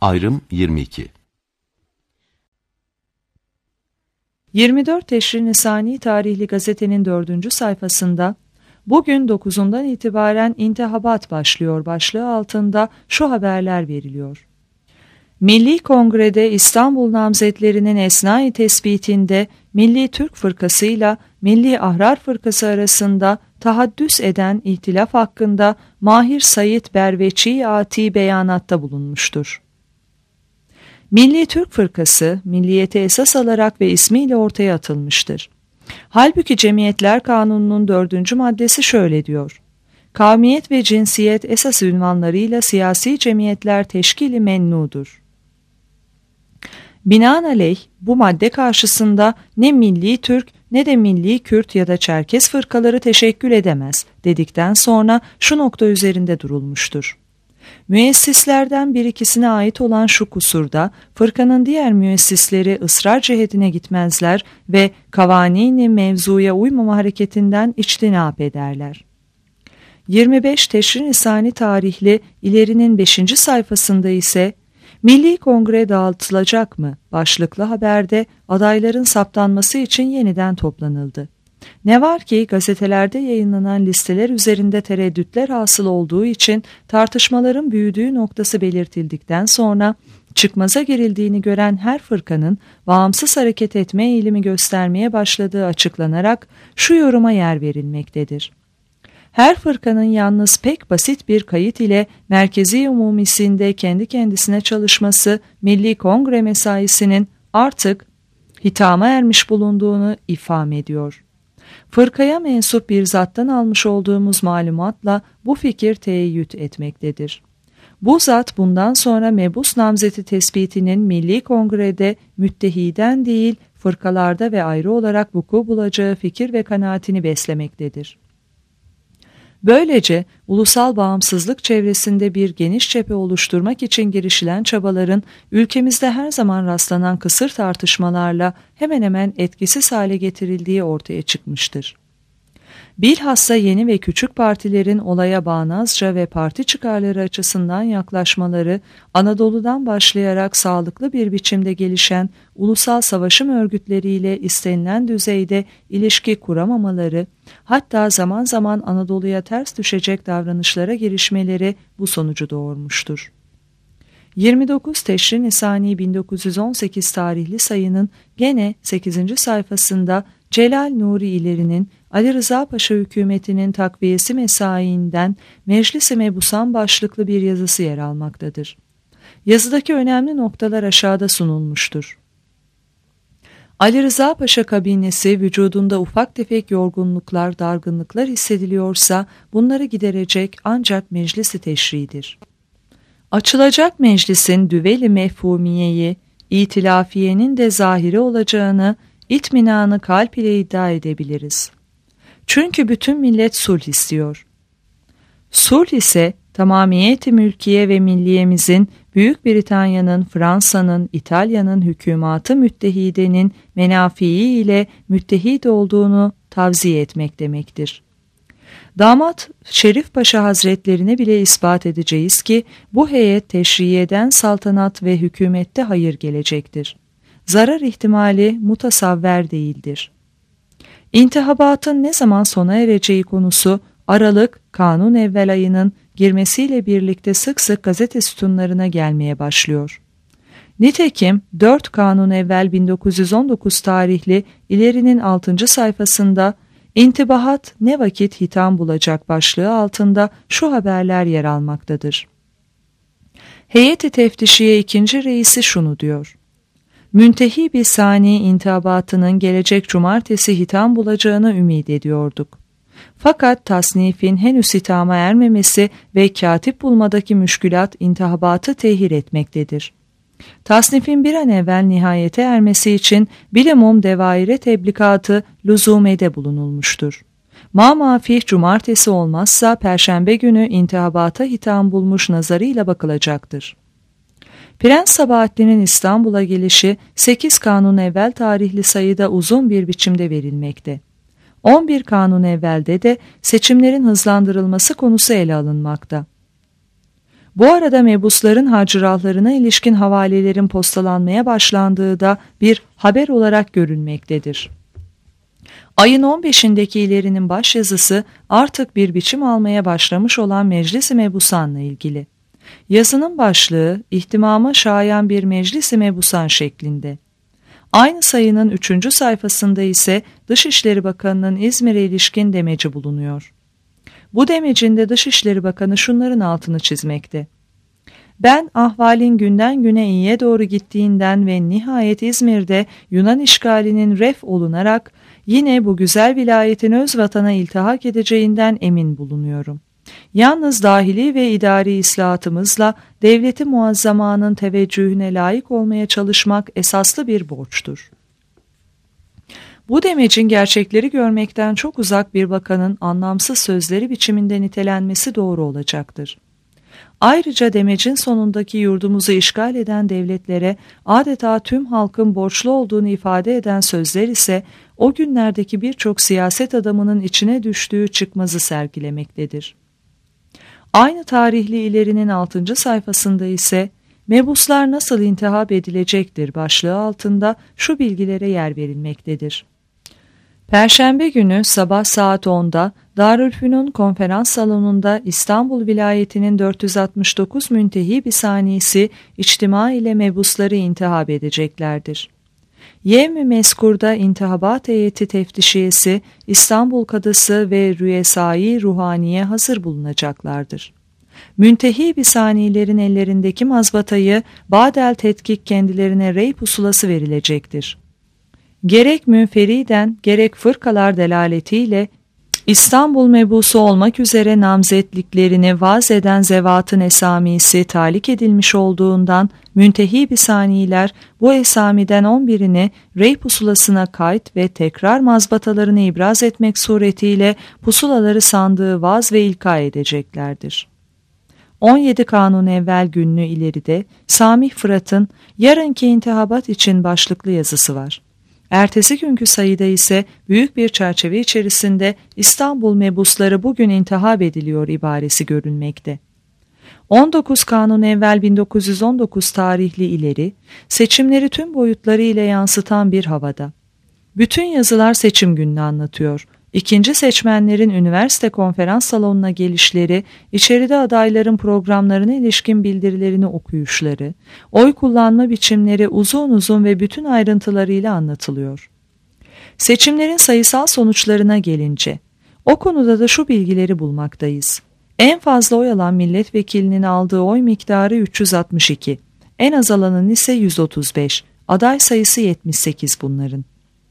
Ayrım 22. 24 Teşrin Nisani tarihli gazetenin 4. sayfasında "Bugün 9'undan itibaren intihabat başlıyor" başlığı altında şu haberler veriliyor. Milli Kongre'de İstanbul namzetlerinin esnai tespitinde Milli Türk Fırkası ile Milli Ahrar Fırkası arasında tahaddüs eden ihtilaf hakkında Mahir Said Berveçi ati beyanatta bulunmuştur. Milli Türk Fırkası, milliyeti esas alarak ve ismiyle ortaya atılmıştır. Halbuki Cemiyetler Kanunu'nun 4. maddesi şöyle diyor: Kavmiyet ve cinsiyet esas ünvanlarıyla siyasi cemiyetler teşkili mennudur. Binaenaleyh bu madde karşısında ne Milli Türk ne de Milli Kürt ya da Çerkes fırkaları teşekkül edemez dedikten sonra şu nokta üzerinde durulmuştur. Müessislerden bir ikisine ait olan şu kusurda fırkanın diğer müessisleri ısrar cihetine gitmezler ve kavanini mevzuya uymama hareketinden içtinap ederler. 25 Teşrin Nisani tarihli ilerinin 5. sayfasında ise Milli Kongre dağıtılacak mı başlıklı haberde adayların saptanması için yeniden toplanıldı. Ne var ki gazetelerde yayınlanan listeler üzerinde tereddütler hasıl olduğu için tartışmaların büyüdüğü noktası belirtildikten sonra çıkmaza girildiğini gören her fırkanın bağımsız hareket etme eğilimi göstermeye başladığı açıklanarak şu yoruma yer verilmektedir. Her fırkanın yalnız pek basit bir kayıt ile merkezi umumisinde kendi kendisine çalışması Milli Kongre mesaisinin artık hitama ermiş bulunduğunu ifham ediyor. Fırkaya mensup bir zattan almış olduğumuz malumatla bu fikir teeyyüt etmektedir. Bu zat bundan sonra mebus namzeti tespitinin Milli Kongre'de müttehiden değil fırkalarda ve ayrı olarak vuku bulacağı fikir ve kanaatini beslemektedir. Böylece ulusal bağımsızlık çevresinde bir geniş cephe oluşturmak için girişilen çabaların ülkemizde her zaman rastlanan kısır tartışmalarla hemen hemen etkisiz hale getirildiği ortaya çıkmıştır. Bilhassa yeni ve küçük partilerin olaya bağnazca ve parti çıkarları açısından yaklaşmaları, Anadolu'dan başlayarak sağlıklı bir biçimde gelişen ulusal savaşım örgütleriyle istenilen düzeyde ilişki kuramamaları, hatta zaman zaman Anadolu'ya ters düşecek davranışlara girişmeleri bu sonucu doğurmuştur. 29 Teşrin Nisani 1918 tarihli sayının gene 8. sayfasında Celal Nuri İleri'nin Ali Rıza Paşa hükümetinin takviyesi mesaiinden Meclis-i Mebusan başlıklı bir yazısı yer almaktadır. Yazıdaki önemli noktalar aşağıda sunulmuştur. Ali Rıza Paşa kabinesi vücudunda ufak tefek yorgunluklar, dargınlıklar hissediliyorsa bunları giderecek ancak meclis-i teşridir. Açılacak meclisin düveli mefhumiyeyi, itilafiyenin de zahiri olacağını, itminanı kalp ile iddia edebiliriz. Çünkü bütün millet sulh istiyor. Sulh ise tamamiyeti mülkiye ve milliyemizin Büyük Britanya'nın, Fransa'nın, İtalya'nın hükümatı müttehidenin menafii ile müttehid olduğunu tavziye etmek demektir. Damat Şerif Paşa Hazretlerine bile ispat edeceğiz ki bu heyet teşriyeden saltanat ve hükümette hayır gelecektir. Zarar ihtimali mutasavver değildir. İntihabatın ne zaman sona ereceği konusu Aralık Kanun evvel ayının girmesiyle birlikte sık sık gazete sütunlarına gelmeye başlıyor. Nitekim 4 Kanun evvel 1919 tarihli ilerinin 6. sayfasında İntibahat ne vakit hitam bulacak başlığı altında şu haberler yer almaktadır. Heyet-i Teftişiye 2. reisi şunu diyor: Müntehi bir sani intihabatının gelecek cumartesi hitam bulacağını ümit ediyorduk. Fakat tasnifin henüz hitama ermemesi ve katip bulmadaki müşkülat intihabatı tehir etmektedir. Tasnifin bir an evvel nihayete ermesi için bilimum devaire teblikatı lüzumede bulunulmuştur. Mamafih cumartesi olmazsa perşembe günü intihabata hitam bulmuş nazarıyla bakılacaktır. Prens Sabahattin'in İstanbul'a gelişi 8 Kanun evvel tarihli sayıda uzun bir biçimde verilmekte. 11 Kanun evvelde de seçimlerin hızlandırılması konusu ele alınmakta. Bu arada mebusların harcırahlarına ilişkin havalelerin postalanmaya başlandığı da bir haber olarak görülmektedir. Ayın 15'indeki ilerinin başyazısı artık bir biçim almaya başlamış olan Meclis-i Mebusan'la ilgili. Yazının başlığı ihtimama şayan bir Meclis-i Mebusan şeklinde. Aynı sayının 3. sayfasında ise Dışişleri Bakanı'nın İzmir'e ilişkin demeci bulunuyor. Bu demecinde Dışişleri Bakanı şunların altını çizmekte. Ben ahvalin günden güne iyiye doğru gittiğinden ve nihayet İzmir'de Yunan işgalinin ref olunarak yine bu güzel vilayetin öz vatana iltihak edeceğinden emin bulunuyorum. Yalnız dahili ve idari islahatımızla devleti muazzamanın teveccühüne layık olmaya çalışmak esaslı bir borçtur. Bu demecin gerçekleri görmekten çok uzak bir bakanın anlamsız sözleri biçiminde nitelenmesi doğru olacaktır. Ayrıca demecin sonundaki yurdumuzu işgal eden devletlere adeta tüm halkın borçlu olduğunu ifade eden sözler ise o günlerdeki birçok siyaset adamının içine düştüğü çıkmazı sergilemektedir. Aynı tarihli ilerinin 6. sayfasında ise mebuslar nasıl intihap edilecektir başlığı altında şu bilgilere yer verilmektedir. Perşembe günü sabah saat 10'da Darülfünun konferans salonunda İstanbul vilayetinin 469 müntehi bisanisi içtima ile mebusları intihap edeceklerdir. Yevm-i Meskur'da intihabat heyeti teftişiyesi, İstanbul Kadısı ve Rüyesai Ruhaniye hazır bulunacaklardır. Müntehi bisanilerin ellerindeki mazbatayı badel tetkik kendilerine rey pusulası verilecektir. Gerek münferiden gerek fırkalar delaletiyle İstanbul mebusu olmak üzere namzetliklerini vaz eden zevatın esamisi talik edilmiş olduğundan müntehi bisaniler bu esamiden 11'ini rey pusulasına kayıt ve tekrar mazbatalarını ibraz etmek suretiyle pusulaları sandığı vaz ve ilka edeceklerdir. 17 kanun evvel günlü ileride Samih Fırat'ın yarınki intihabat için başlıklı yazısı var. Ertesi günkü sayıda ise büyük bir çerçeve içerisinde İstanbul mebusları bugün intihap ediliyor ibaresi görülmekte. 19 kanun evvel 1919 tarihli ileri, seçimleri tüm boyutları ile yansıtan bir havada. Bütün yazılar seçim gününü anlatıyor. İkinci seçmenlerin üniversite konferans salonuna gelişleri, içeride adayların programlarına ilişkin bildirilerini okuyuşları, oy kullanma biçimleri uzun uzun ve bütün ayrıntılarıyla anlatılıyor. Seçimlerin sayısal sonuçlarına gelince, o konuda da şu bilgileri bulmaktayız. En fazla oy alan milletvekilinin aldığı oy miktarı 362, en az alanın ise 135, aday sayısı 78 bunların.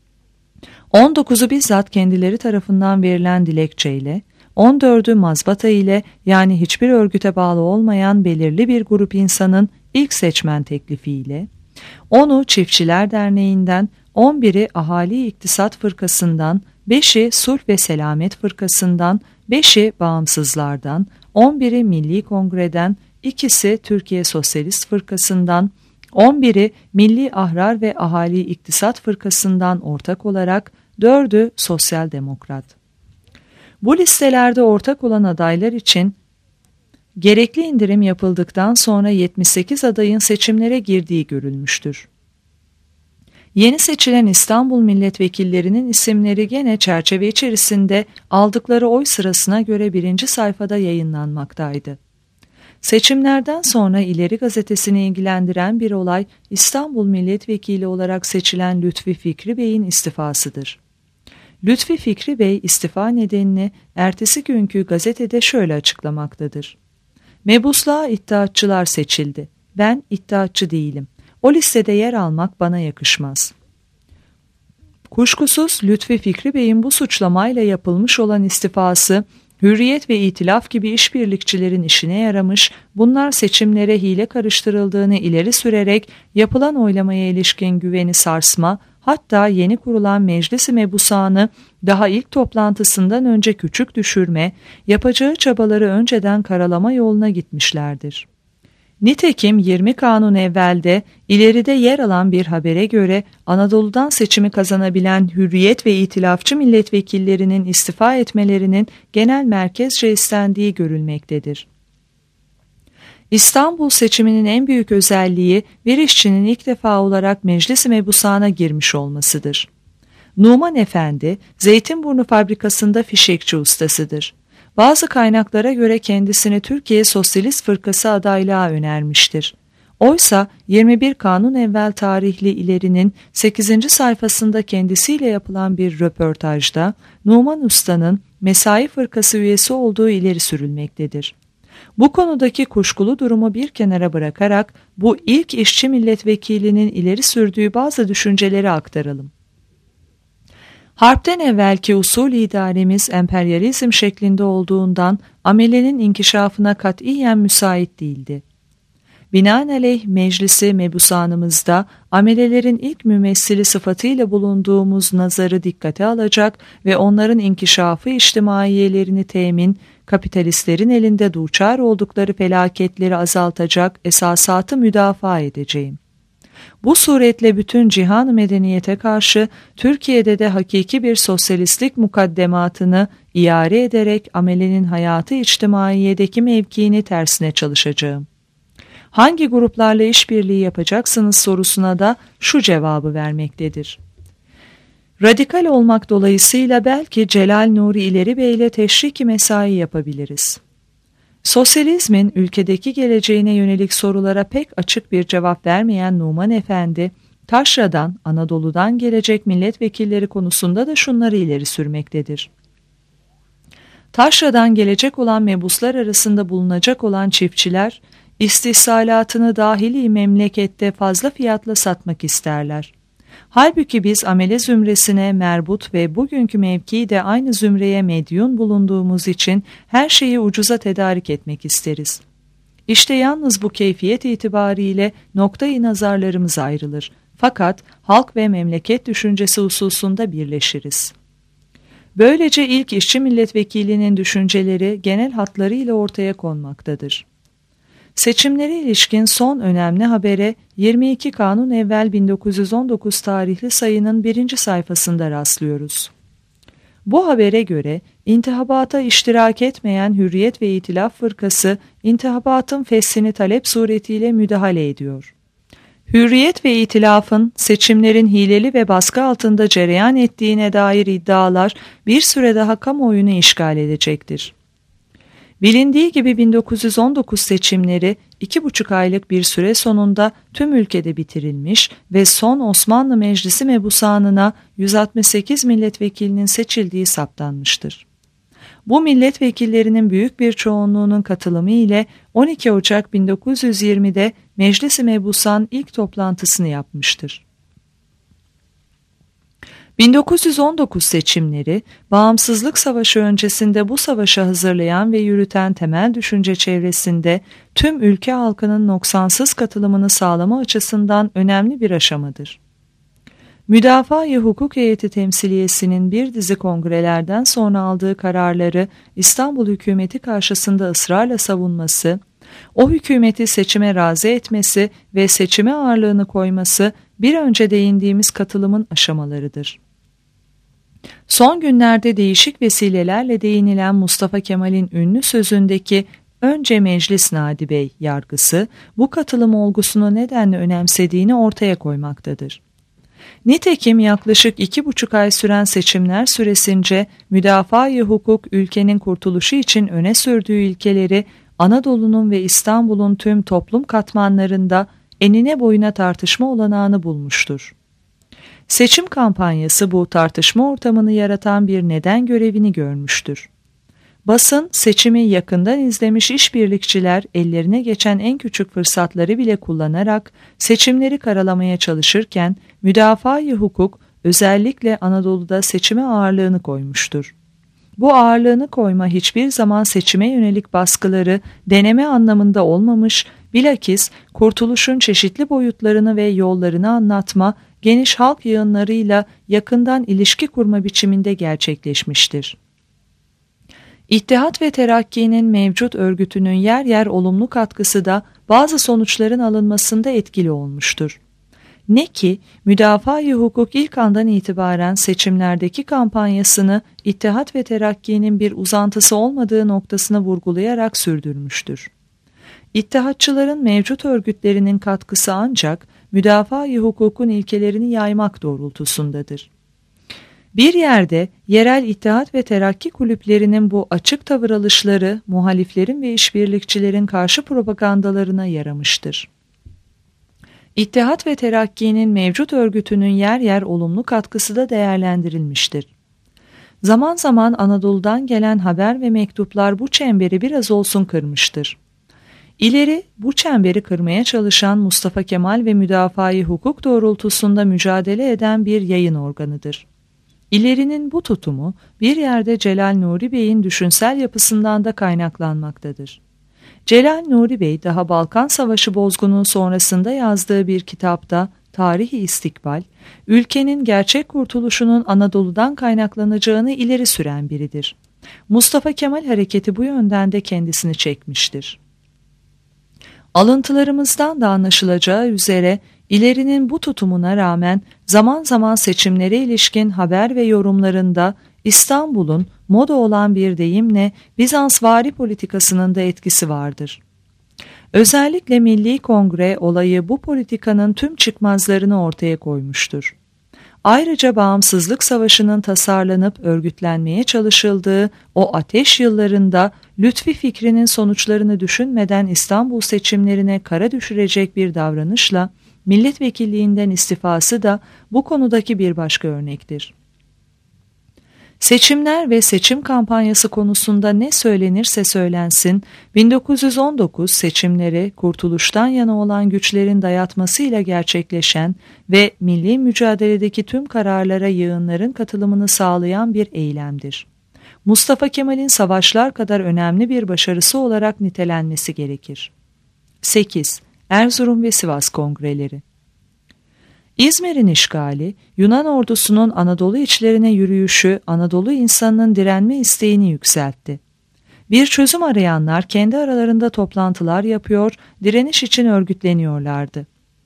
19'u bizzat kendileri tarafından verilen dilekçeyle, 14'ü mazbata ile yani hiçbir örgüte bağlı olmayan belirli bir grup insanın ilk seçmen teklifiyle, 10'u Çiftçiler Derneği'nden, 11'i Ahali İktisat Fırkası'ndan, 5'i Sulh ve Selamet Fırkası'ndan, 5'i Bağımsızlardan, 11'i Milli Kongre'den, 2'si Türkiye Sosyalist Fırkası'ndan, 11'i Milli Ahrar ve Ahali İktisat Fırkası'ndan ortak olarak, 4'ü Sosyal Demokrat. Bu listelerde ortak olan adaylar için gerekli indirim yapıldıktan sonra 78 adayın seçimlere girdiği görülmüştür. Yeni seçilen İstanbul milletvekillerinin isimleri gene çerçeve içerisinde aldıkları oy sırasına göre 1. sayfada yayınlanmaktaydı. Seçimlerden sonra İleri Gazetesi'ni ilgilendiren bir olay İstanbul milletvekili olarak seçilen Lütfi Fikri Bey'in istifasıdır. Lütfi Fikri Bey istifa nedenini ertesi günkü gazetede şöyle açıklamaktadır. Mebusluğa iddiatçılar seçildi. Ben iddiatçı değilim. O listede yer almak bana yakışmaz. Kuşkusuz Lütfi Fikri Bey'in bu suçlamayla yapılmış olan istifası, Hürriyet ve İtilaf gibi işbirlikçilerin işine yaramış, bunlar seçimlere hile karıştırıldığını ileri sürerek yapılan oylamaya ilişkin güveni sarsma, hatta yeni kurulan Meclis-i Mebusan'ı daha ilk toplantısından önce küçük düşürme, yapacağı çabaları önceden karalama yoluna gitmişlerdir. Nitekim 20 kanun evvelde ileride yer alan bir habere göre Anadolu'dan seçimi kazanabilen Hürriyet ve İtilafçı milletvekillerinin istifa etmelerinin genel merkezce istendiği görülmektedir. İstanbul seçiminin en büyük özelliği bir işçinin ilk defa olarak Meclis-i Mebusan'a girmiş olmasıdır. Numan Efendi, Zeytinburnu fabrikasında fişekçi ustasıdır. Bazı kaynaklara göre kendisini Türkiye Sosyalist Fırkası adaylığa önermiştir. Oysa 21 Kanun evvel tarihli ilerinin 8. sayfasında kendisiyle yapılan bir röportajda Numan Usta'nın Mesai Fırkası üyesi olduğu ileri sürülmektedir. Bu konudaki kuşkulu durumu bir kenara bırakarak bu ilk işçi milletvekilinin ileri sürdüğü bazı düşünceleri aktaralım. Harpten evvelki usul idaremiz emperyalizm şeklinde olduğundan amelenin inkişafına katiyen müsait değildi. Binaenaleyh meclisi mebusanımızda amelelerin ilk mümessili sıfatıyla bulunduğumuz nazarı dikkate alacak ve onların inkişafı içtimaiyelerini temin, kapitalistlerin elinde duçar oldukları felaketleri azaltacak esasatı müdafaa edeceğim. Bu suretle bütün cihan-ı medeniyete karşı Türkiye'de de hakiki bir sosyalistlik mukaddematını iare ederek amelenin hayatı içtimaiyedeki mevkiini tersine çalışacağım. Hangi gruplarla işbirliği yapacaksınız sorusuna da şu cevabı vermektedir. Radikal olmak dolayısıyla belki Celal Nuri İleri Bey ile teşriki mesai yapabiliriz. Sosyalizmin ülkedeki geleceğine yönelik sorulara pek açık bir cevap vermeyen Numan Efendi, Taşra'dan, Anadolu'dan gelecek milletvekilleri konusunda da şunları ileri sürmektedir. Taşra'dan gelecek olan mebuslar arasında bulunacak olan çiftçiler, istihsalatını dahili memlekette fazla fiyatla satmak isterler. Halbuki biz amele zümresine merbut ve bugünkü mevkii de aynı zümreye medyun bulunduğumuz için her şeyi ucuza tedarik etmek isteriz. İşte yalnız bu keyfiyet itibariyle noktayı nazarlarımız ayrılır. Fakat halk ve memleket düşüncesi hususunda birleşiriz. Böylece ilk işçi milletvekilinin düşünceleri genel hatlarıyla ortaya konmaktadır. Seçimlere ilişkin son önemli habere 22 Kanun evvel 1919 tarihli sayının 1. sayfasında rastlıyoruz. Bu habere göre intihabata iştirak etmeyen Hürriyet ve İtilaf Fırkası intihabatın feshini talep suretiyle müdahale ediyor. Hürriyet ve İtilaf'ın seçimlerin hileli ve baskı altında cereyan ettiğine dair iddialar bir süre daha kamuoyunu işgal edecektir. Bilindiği gibi 1919 seçimleri 2,5 aylık bir süre sonunda tüm ülkede bitirilmiş ve son Osmanlı Meclisi mebusanına 168 milletvekilinin seçildiği saptanmıştır. Bu milletvekillerinin büyük bir çoğunluğunun katılımı ile 12 Ocak 1920'de Meclis-i Mebusan ilk toplantısını yapmıştır. 1919 seçimleri, Bağımsızlık Savaşı öncesinde bu savaşı hazırlayan ve yürüten temel düşünce çevresinde tüm ülke halkının noksansız katılımını sağlama açısından önemli bir aşamadır. Müdafaa-i Hukuk Heyeti Temsiliyesi'nin bir dizi kongrelerden sonra aldığı kararları İstanbul hükümeti karşısında ısrarla savunması, o hükümeti seçime razı etmesi ve seçime ağırlığını koyması bir önce değindiğimiz katılımın aşamalarıdır. Son günlerde değişik vesilelerle değinilen Mustafa Kemal'in ünlü sözündeki "Önce meclis Nadi Bey" yargısı bu katılım olgusunu nedenle önemsediğini ortaya koymaktadır. Nitekim yaklaşık 2,5 ay süren seçimler süresince müdafaa-i hukuk ülkenin kurtuluşu için öne sürdüğü ilkeleri Anadolu'nun ve İstanbul'un tüm toplum katmanlarında enine boyuna tartışma olanağını bulmuştur. Seçim kampanyası bu tartışma ortamını yaratan bir neden görevini görmüştür. Basın, seçimi yakından izlemiş işbirlikçiler ellerine geçen en küçük fırsatları bile kullanarak seçimleri karalamaya çalışırken müdafaa-i hukuk özellikle Anadolu'da seçime ağırlığını koymuştur. Bu ağırlığını koyma hiçbir zaman seçime yönelik baskıları deneme anlamında olmamış, bilakis kurtuluşun çeşitli boyutlarını ve yollarını anlatma, geniş halk yığınlarıyla yakından ilişki kurma biçiminde gerçekleşmiştir. İttihat ve Terakki'nin mevcut örgütünün yer yer olumlu katkısı da bazı sonuçların alınmasında etkili olmuştur. Ne ki müdafaa-i hukuk ilk andan itibaren seçimlerdeki kampanyasını İttihat ve Terakki'nin bir uzantısı olmadığı noktasını vurgulayarak sürdürmüştür. İttihatçıların mevcut örgütlerinin katkısı ancak müdafaa-i hukukun ilkelerini yaymak doğrultusundadır. Bir yerde yerel İttihat ve Terakki kulüplerinin bu açık tavır alışları muhaliflerin ve işbirlikçilerin karşı propagandalarına yaramıştır. İttihat ve Terakki'nin mevcut örgütünün yer yer olumlu katkısı da değerlendirilmiştir. Zaman zaman Anadolu'dan gelen haber ve mektuplar bu çemberi biraz olsun kırmıştır. İleri bu çemberi kırmaya çalışan Mustafa Kemal ve müdafaa-i hukuk doğrultusunda mücadele eden bir yayın organıdır. İlerinin bu tutumu bir yerde Celal Nuri Bey'in düşünsel yapısından da kaynaklanmaktadır. Celal Nuri Bey daha Balkan Savaşı bozgunu sonrasında yazdığı bir kitapta Tarih-i İstikbal, ülkenin gerçek kurtuluşunun Anadolu'dan kaynaklanacağını ileri süren biridir. Mustafa Kemal hareketi bu yönden de kendisini çekmiştir. Alıntılarımızdan da anlaşılacağı üzere ilerinin bu tutumuna rağmen zaman zaman seçimlere ilişkin haber ve yorumlarında İstanbul'un moda olan bir deyimle Bizansvari politikasının da etkisi vardır. Özellikle Milli Kongre olayı bu politikanın tüm çıkmazlarını ortaya koymuştur. Ayrıca Bağımsızlık Savaşı'nın tasarlanıp örgütlenmeye çalışıldığı o ateş yıllarında Lütfi fikrinin sonuçlarını düşünmeden İstanbul seçimlerine kara düşürecek bir davranışla milletvekilliğinden istifası da bu konudaki bir başka örnektir. Seçimler ve seçim kampanyası konusunda ne söylenirse söylensin, 1919 seçimleri kurtuluştan yana olan güçlerin dayatmasıyla gerçekleşen ve milli mücadeledeki tüm kararlara yığınların katılımını sağlayan bir eylemdir. Mustafa Kemal'in savaşlar kadar önemli bir başarısı olarak nitelenmesi gerekir. 8. Erzurum ve Sivas Kongreleri. İzmir'in işgali, Yunan ordusunun Anadolu içlerine yürüyüşü Anadolu insanının direnme isteğini yükseltti. Bir çözüm arayanlar kendi aralarında toplantılar yapıyor, direniş için örgütleniyorlardı.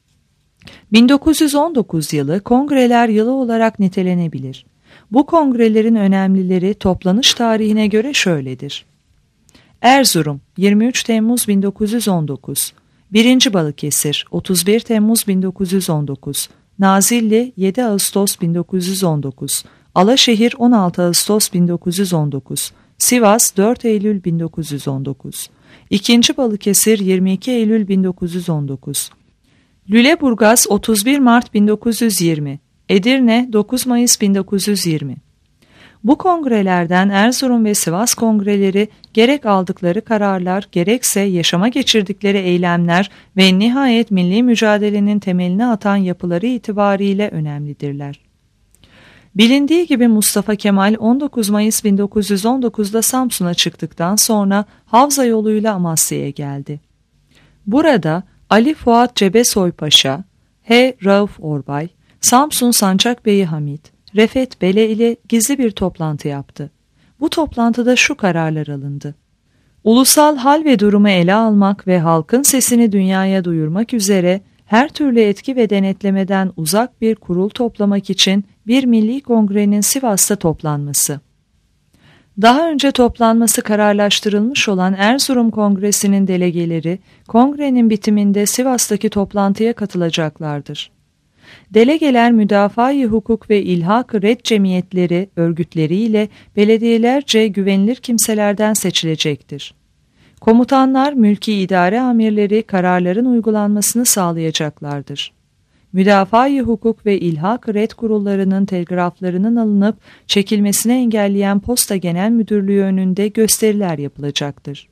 1919 yılı kongreler yılı olarak nitelenebilir. Bu kongrelerin önemlileri toplanış tarihine göre şöyledir. Erzurum 23 Temmuz 1919, 1. Balıkesir 31 Temmuz 1919, Nazilli 7 Ağustos 1919, Alaşehir 16 Ağustos 1919, Sivas 4 Eylül 1919, 2. Balıkesir 22 Eylül 1919, Lüleburgaz 31 Mart 1920, Edirne 9 Mayıs 1920. Bu kongrelerden Erzurum ve Sivas kongreleri gerek aldıkları kararlar gerekse yaşama geçirdikleri eylemler ve nihayet milli mücadelenin temelini atan yapıları itibariyle önemlidirler. Bilindiği gibi Mustafa Kemal 19 Mayıs 1919'da Samsun'a çıktıktan sonra Havza yoluyla Amasya'ya geldi. Burada Ali Fuat Cebesoy Paşa, H. Rauf Orbay, Samsun Sancakbeyi Hamit, Refet Bele ile gizli bir toplantı yaptı. Bu toplantıda şu kararlar alındı. Ulusal hal ve durumu ele almak ve halkın sesini dünyaya duyurmak üzere her türlü etki ve denetlemeden uzak bir kurul toplamak için bir milli kongrenin Sivas'ta toplanması. Daha önce toplanması kararlaştırılmış olan Erzurum Kongresi'nin delegeleri kongrenin bitiminde Sivas'taki toplantıya katılacaklardır. Delegeler müdafaa-i hukuk ve ilhak-ı red cemiyetleri, örgütleriyle belediyelerce güvenilir kimselerden seçilecektir. Komutanlar, mülki idare amirleri kararların uygulanmasını sağlayacaklardır. Müdafaa-i hukuk ve ilhak-ı red kurullarının telgraflarının alınıp çekilmesini engelleyen Posta Genel Müdürlüğü önünde gösteriler yapılacaktır.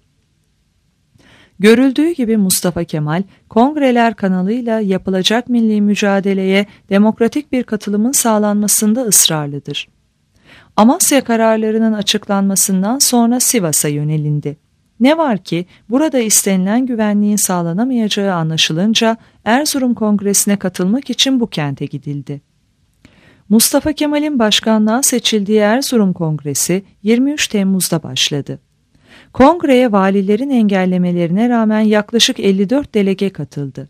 Görüldüğü gibi Mustafa Kemal, kongreler kanalıyla yapılacak milli mücadeleye demokratik bir katılımın sağlanmasında ısrarlıdır. Amasya kararlarının açıklanmasından sonra Sivas'a yönelindi. Ne var ki burada istenilen güvenliğin sağlanamayacağı anlaşılınca Erzurum Kongresi'ne katılmak için bu kente gidildi. Mustafa Kemal'in başkanlığa seçildiği Erzurum Kongresi 23 Temmuz'da başladı. Kongreye valilerin engellemelerine rağmen yaklaşık 54 delege katıldı.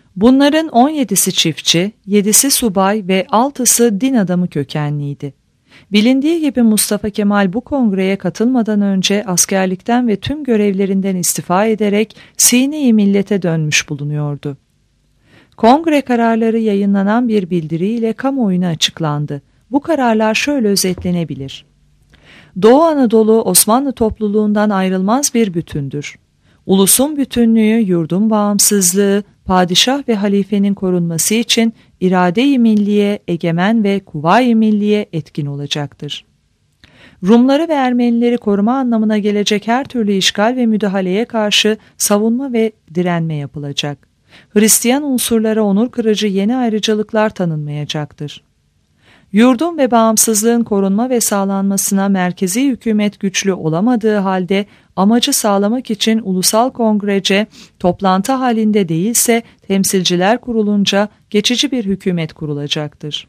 Bunların 17'si çiftçi, 7'si subay ve 6'sı din adamı kökenliydi. Bilindiği gibi Mustafa Kemal bu kongreye katılmadan önce askerlikten ve tüm görevlerinden istifa ederek Sine-i Millet'e dönmüş bulunuyordu. Kongre kararları yayınlanan bir bildiriyle kamuoyuna açıklandı. Bu kararlar şöyle özetlenebilir. Doğu Anadolu Osmanlı topluluğundan ayrılmaz bir bütündür. Ulusun bütünlüğü, yurdun bağımsızlığı, padişah ve halifenin korunması için irade-i milliye, egemen ve kuvayi milliye etkin olacaktır. Rumları ve Ermenileri koruma anlamına gelecek her türlü işgal ve müdahaleye karşı savunma ve direnme yapılacak. Hristiyan unsurlara onur kırıcı yeni ayrıcalıklar tanınmayacaktır. Yurdun ve bağımsızlığın korunma ve sağlanmasına merkezi hükümet güçlü olamadığı halde amacı sağlamak için ulusal kongrece toplantı halinde değilse temsilciler kurulunca geçici bir hükümet kurulacaktır.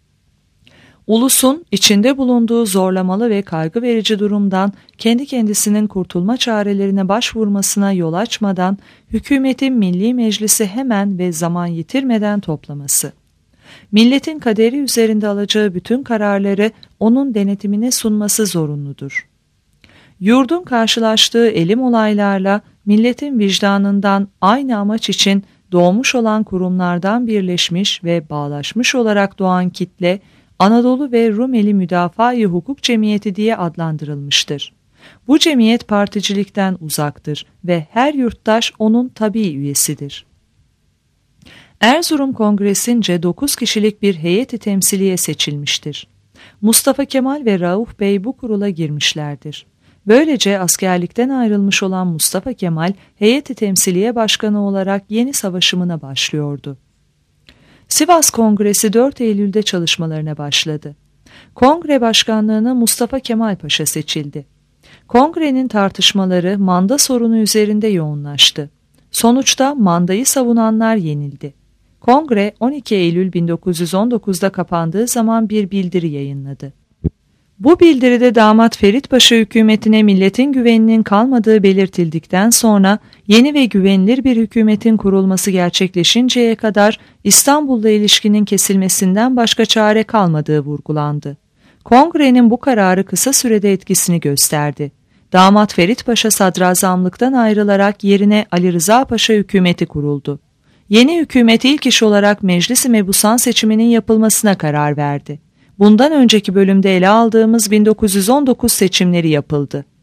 Ulusun içinde bulunduğu zorlamalı ve kaygı verici durumdan kendi kendisinin kurtulma çarelerine başvurmasına yol açmadan hükümetin Milli Meclisi hemen ve zaman yitirmeden toplaması. Milletin kaderi üzerinde alacağı bütün kararları onun denetimine sunması zorunludur. Yurdun karşılaştığı elim olaylarla milletin vicdanından aynı amaç için doğmuş olan kurumlardan birleşmiş ve bağlaşmış olarak doğan kitle, Anadolu ve Rumeli Müdafaa-i Hukuk Cemiyeti diye adlandırılmıştır. Bu cemiyet particilikten uzaktır ve her yurttaş onun tabii üyesidir. Erzurum Kongresi'nce 9 kişilik bir heyeti temsiliye seçilmiştir. Mustafa Kemal ve Rauf Bey bu kurula girmişlerdir. Böylece askerlikten ayrılmış olan Mustafa Kemal, heyeti temsiliye başkanı olarak yeni savaşımına başlıyordu. Sivas Kongresi 4 Eylül'de çalışmalarına başladı. Kongre başkanlığına Mustafa Kemal Paşa seçildi. Kongrenin tartışmaları manda sorunu üzerinde yoğunlaştı. Sonuçta mandayı savunanlar yenildi. Kongre 12 Eylül 1919'da kapandığı zaman bir bildiri yayınladı. Bu bildiride damat Ferit Paşa hükümetine milletin güveninin kalmadığı belirtildikten sonra yeni ve güvenilir bir hükümetin kurulması gerçekleşinceye kadar İstanbul'la ilişkinin kesilmesinden başka çare kalmadığı vurgulandı. Kongrenin bu kararı kısa sürede etkisini gösterdi. Damat Ferit Paşa sadrazamlıktan ayrılarak yerine Ali Rıza Paşa hükümeti kuruldu. Yeni hükümet ilk iş olarak Meclis-i Mebusan seçiminin yapılmasına karar verdi. Bundan önceki bölümde ele aldığımız 1919 seçimleri yapıldı.